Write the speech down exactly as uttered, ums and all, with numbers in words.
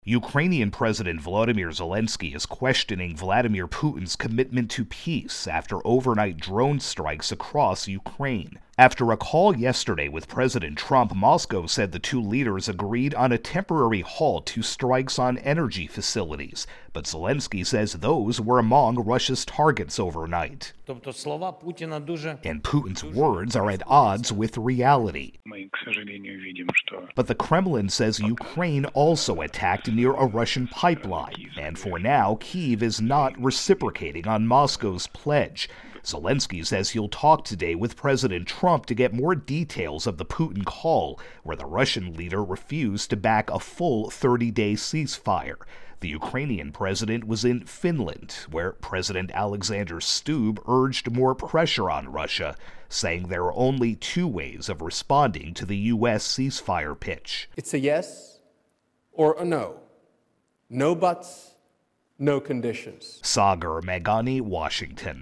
Ukrainian President Volodymyr Zelensky is questioning Vladimir Putin's commitment to peace after overnight drone strikes across Ukraine. After a call yesterday with President Trump, Moscow said the two leaders agreed on a temporary halt to strikes on energy facilities, but Zelensky says those were among Russia's targets overnight. And Putin's words are at odds with reality. But the Kremlin says Ukraine also attacked near a Russian pipeline, and for now, Kyiv is not reciprocating on Moscow's pledge. Zelensky says he'll talk today with President Trump to get more details of the Putin call, where the Russian leader refused to back a full thirty-day ceasefire. The Ukrainian president was in Finland, where President Alexander Stubb urged more pressure on Russia, saying there are only two ways of responding to the U S ceasefire pitch. It's a yes or a no. No buts, no conditions. Sagar Meghani, Washington.